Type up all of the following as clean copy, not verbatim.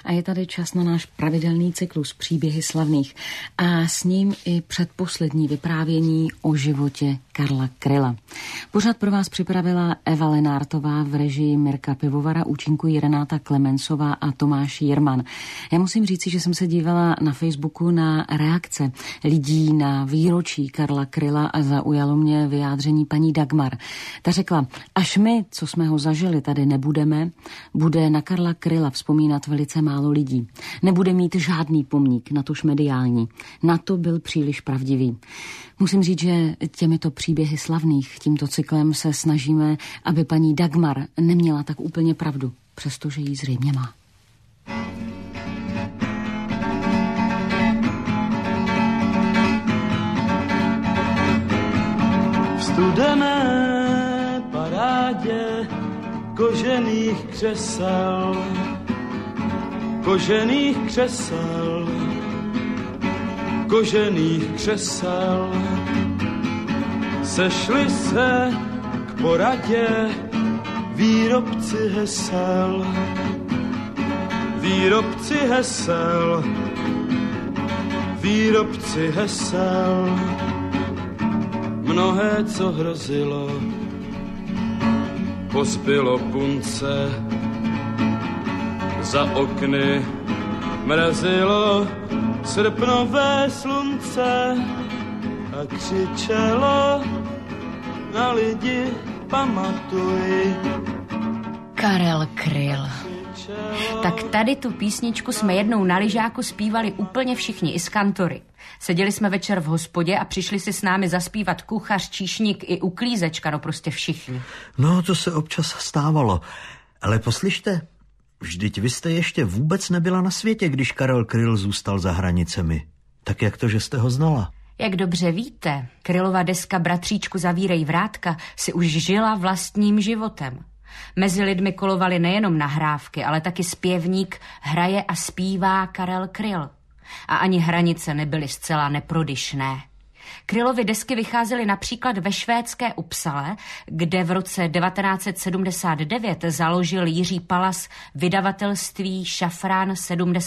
a je tady čas na náš pravidelný cyklus Příběhy slavných a s ním i předposlední vyprávění o životě Karla Kryla. Pořad pro vás připravila Eva Lenártová, v režii Mirka Pivovara, účinkují Renáta Klemensová a Tomáš Jirman. Já musím říci, že jsem se dívala na Facebooku na reakce lidí na výročí Karla Kryla a zaujalo mě vyjádření paní Dagmar. Ta řekla, až my, co jsme ho zažili, tady nebudeme, bude na Karla Kryla vzpomínat velice málo lidí. Nebude mít žádný pomník, natož mediální. Na to byl příliš pravdivý. Musím říct, že těmito příběhy slavných, tímto cyklem se snažíme, aby paní Dagmar neměla tak úplně pravdu, přestože jí zřejmě má. V studené parádě kožených křesel, kožených křesel, kožených křesel, sešli se k poradě výrobci hesel, výrobci hesel, výrobci hesel. Mnohé, co hrozilo, pozbylo punce, za okny mrazilo srpnové slunce a křičelo na lidi pamatuj. Karel Kryl. Tak tady tu písničku jsme jednou na lyžáku zpívali úplně všichni, i z kantory. Seděli jsme večer v hospodě a přišli si s námi zaspívat kuchař, číšník i uklízečka, no prostě všichni. No, to se občas stávalo. Ale poslyšte, vždyť vy jste ještě vůbec nebyla na světě, když Karel Kryl zůstal za hranicemi. Tak jak to, že jste ho znala? Jak dobře víte, Krylova deska Bratříčku zavírej vrátka si už žila vlastním životem. Mezi lidmi kolovaly nejenom nahrávky, ale taky zpěvník hraje a zpívá Karel Kryl. A ani hranice nebyly zcela neprodyšné. Krylovy desky vycházely například ve švédské Uppsale, kde v roce 1979 založil Jiří Palas vydavatelství Šafrán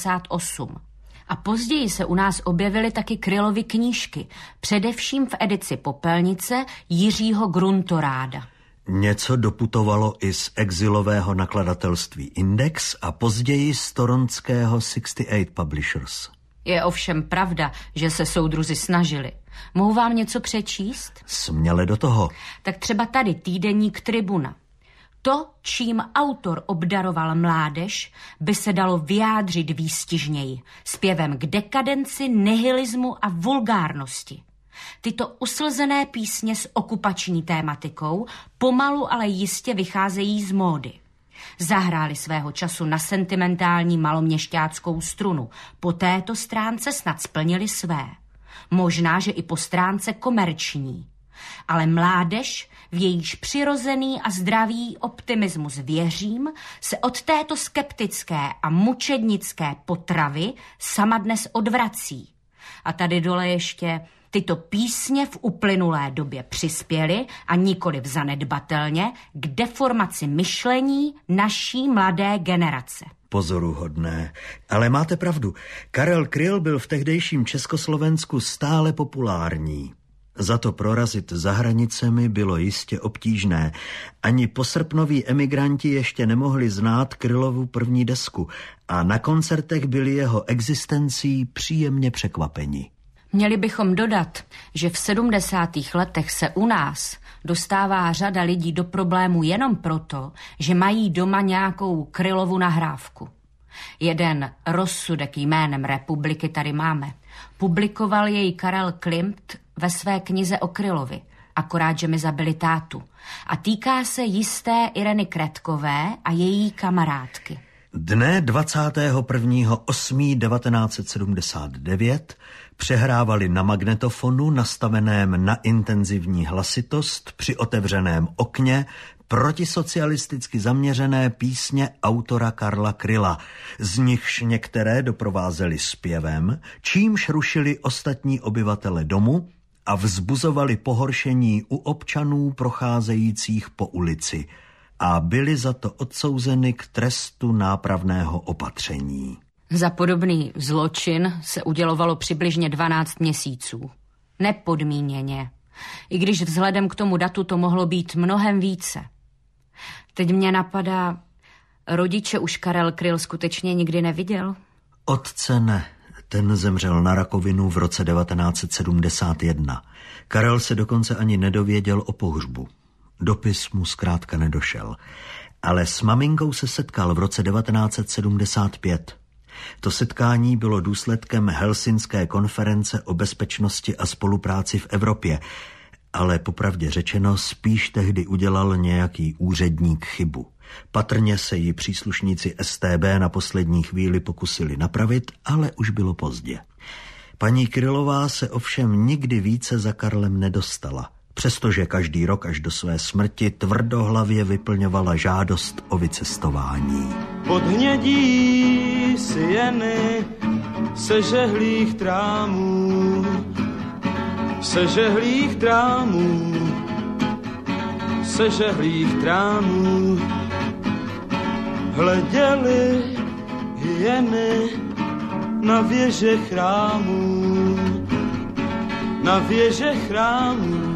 78. A později se u nás objevily taky Krylovy knížky, především v edici Popelnice Jiřího Gruntoráda. Něco doputovalo i z exilového nakladatelství Index a později z toronského 68 Publishers. Je ovšem pravda, že se soudruzi snažili. Mohu vám něco přečíst? Směle do toho. Tak třeba tady týdeník Tribuna. To, čím autor obdaroval mládež, by se dalo vyjádřit výstižněji, zpěvem k dekadenci, nihilismu a vulgárnosti. Tyto uslzené písně s okupační tématikou pomalu, ale jistě vycházejí z módy. Zahráli svého času na sentimentální maloměšťáckou strunu. Po této stránce snad splnili své. Možná, že i po stránce komerční. Ale mládež, v jejíž přirozený a zdravý optimismus věřím, se od této skeptické a mučednické potravy sama dnes odvrací. A tady dole ještě: tyto písně v uplynulé době přispěly, a nikoliv zanedbatelně, k deformaci myšlení naší mladé generace. Pozoruhodné. Ale máte pravdu. Karel Kryl byl v tehdejším Československu stále populární. Za to prorazit za hranicemi bylo jistě obtížné. Ani posrpnoví emigranti ještě nemohli znát Krylovu první desku a na koncertech byli jeho existencí příjemně překvapeni. Měli bychom dodat, že v 70. letech se u nás dostává řada lidí do problému jenom proto, že mají doma nějakou Krylovu nahrávku. Jeden rozsudek jménem Republiky tady máme. Publikoval jej Karel Klimt ve své knize o Krylovi, akorát, že mi zabili tátu. A týká se jisté Ireny Kretkové a její kamarádky. Dne 21.8.1979 přehrávali na magnetofonu nastaveném na intenzivní hlasitost při otevřeném okně protisocialisticky zaměřené písně autora Karla Kryla, z nichž některé doprovázeli zpěvem, čímž rušili ostatní obyvatele domu a vzbuzovali pohoršení u občanů procházejících po ulici a byli za to odsouzeny k trestu nápravného opatření. Za podobný zločin se udělovalo přibližně 12 měsíců. Nepodmíněně. I když vzhledem k tomu datu to mohlo být mnohem více. Teď mě napadá, rodiče už Karel Kryl skutečně nikdy neviděl? Otce ne. Ten zemřel na rakovinu v roce 1971. Karel se dokonce ani nedověděl o pohřbu. Dopis mu zkrátka nedošel. Ale s maminkou se setkal v roce 1975. To setkání bylo důsledkem Helsinské konference o bezpečnosti a spolupráci v Evropě, ale popravdě řečeno spíš tehdy udělal nějaký úředník chybu. Patrně se jí příslušníci StB na poslední chvíli pokusili napravit, ale už bylo pozdě. Paní Krylová se ovšem nikdy více za Karlem nedostala, přestože každý rok až do své smrti tvrdohlavě vyplňovala žádost o vycestování. Pod hnědí sieny sežehlých trámů, sežehlých trámů, sežehlých trámů hleděli hyeny na věže chrámů, na věže chrámů,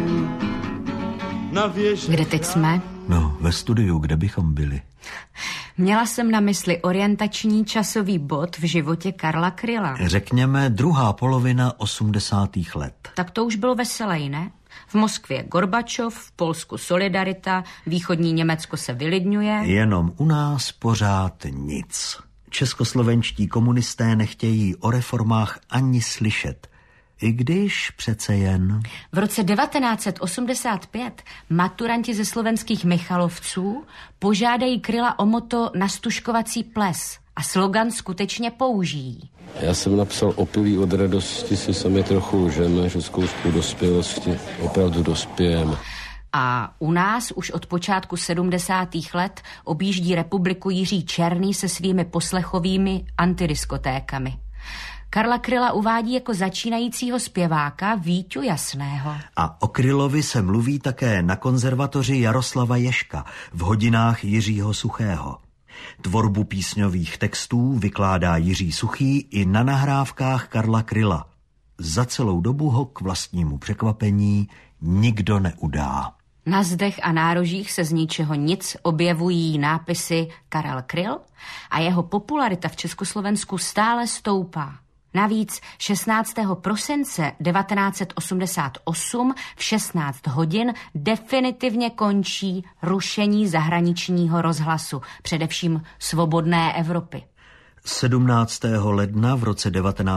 na věže. Kde teď jsme? No, ve studiu, kde bychom byli. Měla jsem na mysli orientační časový bod v životě Karla Kryla. Řekněme druhá polovina 80. let. Tak to už bylo veselé, ne? V Moskvě Gorbačov, v Polsku Solidarita, východní Německo se vylidňuje. Jenom u nás pořád nic. Českoslovenští komunisté nechtějí o reformách ani slyšet. I když přece jen... V roce 1985 maturanti ze slovenských Michalovců požádají Kryla o motto Nastužkovací ples a slogan skutečně použijí. Já jsem napsal opilý od radosti, si sami trochu lžeme, že zkoušku dospělosti opravdu dospějeme. A u nás už od počátku 70. let objíždí republiku Jiří Černý se svými poslechovými antidiskotékami. Karla Kryla uvádí jako začínajícího zpěváka Víťu Jasného. A o Krylovi se mluví také na konzervatoři Jaroslava Ježka v hodinách Jiřího Suchého. Tvorbu písňových textů vykládá Jiří Suchý i na nahrávkách Karla Kryla. Za celou dobu ho k vlastnímu překvapení nikdo neudá. Na zdech a nárožích se z ničeho nic objevují nápisy Karel Kryl a jeho popularita v Československu stále stoupá. Navíc 16. prosince 1988 v 16 hodin definitivně končí rušení zahraničního rozhlasu, především Svobodné Evropy. 17. ledna v roce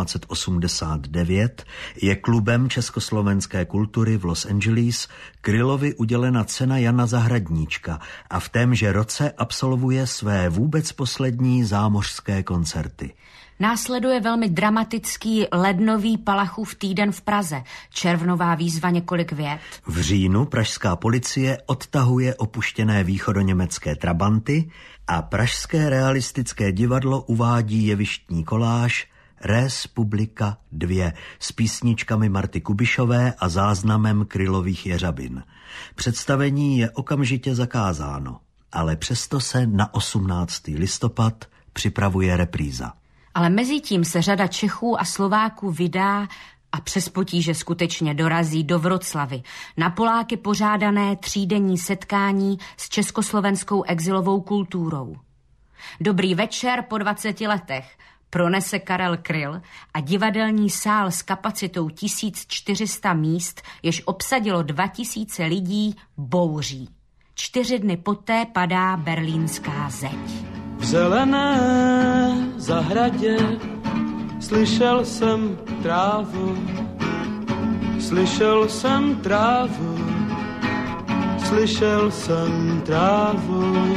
1989 je klubem československé kultury v Los Angeles Krylovi udělena cena Jana Zahradníčka a v témže roce absolvuje své vůbec poslední zámořské koncerty. Následuje velmi dramatický lednový Palachův týden v Praze, červnová výzva několik vět. V říjnu pražská policie odtahuje opuštěné východoněmecké trabanty a pražské realistické divadlo uvádí jevištní koláž Res Publica 2 s písničkami Marty Kubišové a záznamem Krylových jeřabin. Představení je okamžitě zakázáno, ale přesto se na 18. listopad připravuje repríza. Ale mezitím se řada Čechů a Slováků vydá a přes potíže skutečně dorazí do Vroclavy na Poláky pořádané třídenní setkání s československou exilovou kulturou. Dobrý večer po 20 letech pronese Karel Kryl a divadelní sál s kapacitou 1400 míst, jež obsadilo 2000 lidí, bouří. 4 dny poté padá berlínská zeď. V zelené zahradě slyšel jsem trávu, slyšel jsem trávu, slyšel jsem trávu.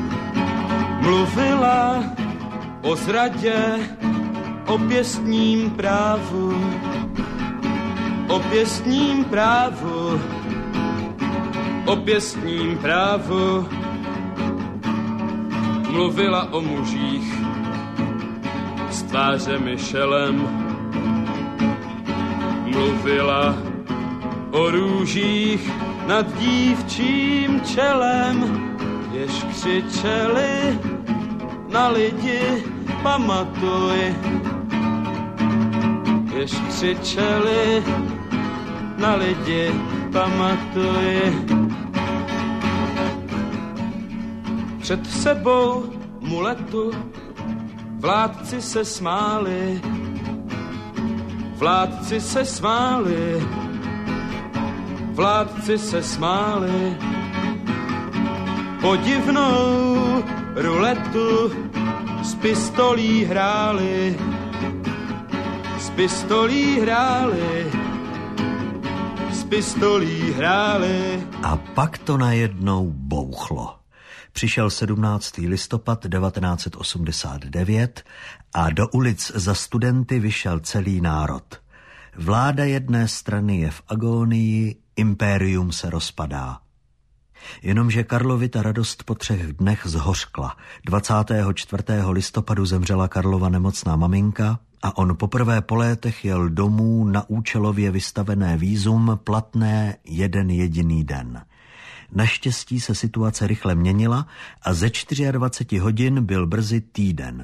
Mluvila o zradě, o pěstním právu, o pěstním právu, o pěstním právu. Mluvila o mužích s tvářemi šelem, mluvila o růžích nad dívčím čelem, jež křičeli na lidi pamatuj, jež křičeli na lidi, pamatuj. Před sebou muletu vládci se smáli, vládci se smáli, vládci se smáli. Podivnou ruletu s pistolí hráli, s pistolí hráli, s pistolí hráli. A pak to najednou bouchlo. Přišel 17. listopad 1989 a do ulic za studenty vyšel celý národ. Vláda jedné strany je v agónii, impérium se rozpadá. Jenomže Karlovi ta radost po 3 dnech zhořkla. 24. listopadu zemřela Karlova nemocná maminka a on poprvé po létech jel domů na účelově vystavené vízum platné 1 jediný den. Naštěstí se situace rychle měnila a ze 24 hodin byl brzy týden.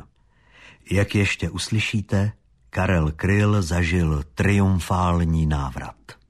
Jak ještě uslyšíte, Karel Kryl zažil triumfální návrat.